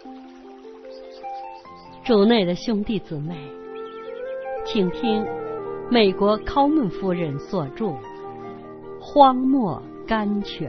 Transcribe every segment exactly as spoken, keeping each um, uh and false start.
主内的兄弟姊妹，请听美国考门夫人所著《荒漠甘泉》。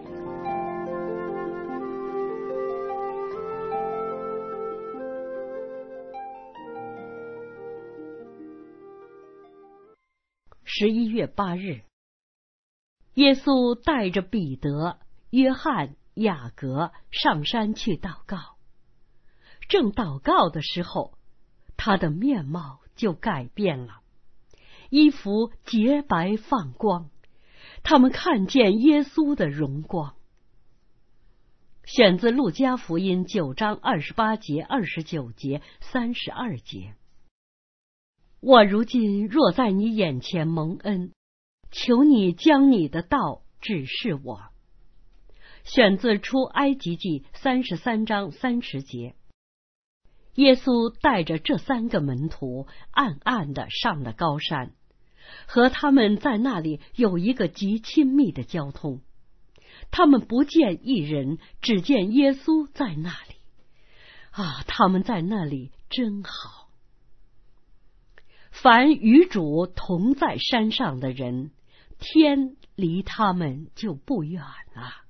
十一月八日，耶稣带着彼得、约翰、雅各上山去祷告。正祷告的时候，他的面貌就改变了，衣服洁白放光，他们看见耶稣的荣光。选自路加福音九章二十八节、二十九节、三十二节。我如今若在你眼前蒙恩，求你将你的道指示我。选自出埃及记三十三章三十节。耶稣带着这三个门徒暗暗地上了高山，和他们在那里有一个极亲密的交通。他们不见一人，只见耶稣在那里。啊，他们在那里真好。凡与主同在山上的人，天离他们就不远了。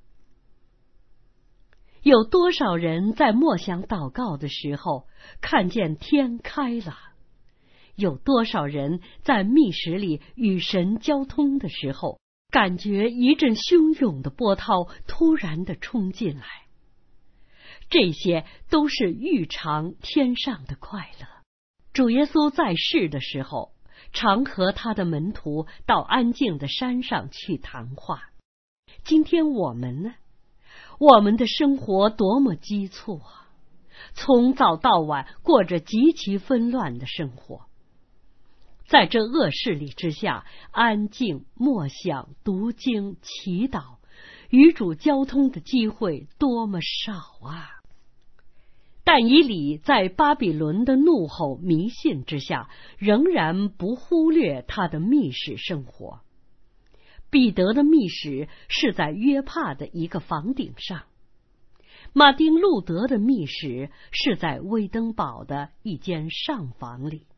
有多少人在默想祷告的时候看见天开了？有多少人在密室里与神交通的时候，感觉一阵汹涌的波涛突然的冲进来？这些都是预尝天上的快乐。主耶稣在世的时候，常和他的门徒到安静的山上去谈话。今天我们呢？我们的生活多么急促啊！从早到晚过着极其纷乱的生活。在这恶势力之下，安静默想、读经、祈祷、与主交通的机会多么少啊！但以理在巴比伦的怒吼迷信之下，仍然不忽略他的密室生活。彼得的密室是在约帕的一个房顶上，马丁·路德的密室是在威登堡的一间上房里。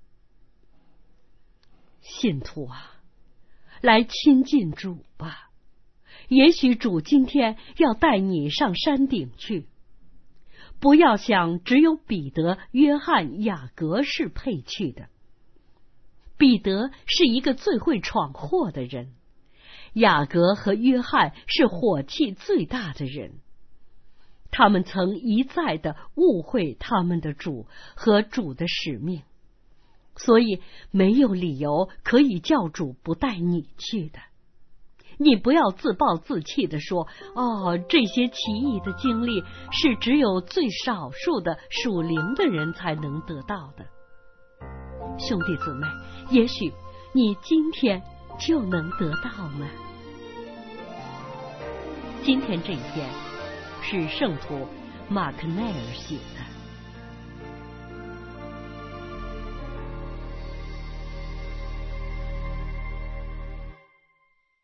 信徒啊，来亲近主吧！也许主今天要带你上山顶去。不要想只有彼得、约翰、雅各是配去的。彼得是一个最会闯祸的人，雅各和约翰是火气最大的人。他们曾一再的误会他们的主和主的使命，所以没有理由可以叫主不带你去的。你不要自暴自弃地说，哦，这些奇异的经历是只有最少数的属灵的人才能得到的。兄弟姊妹，也许你今天就能得到呢。今天这一篇是圣徒马克奈尔写的。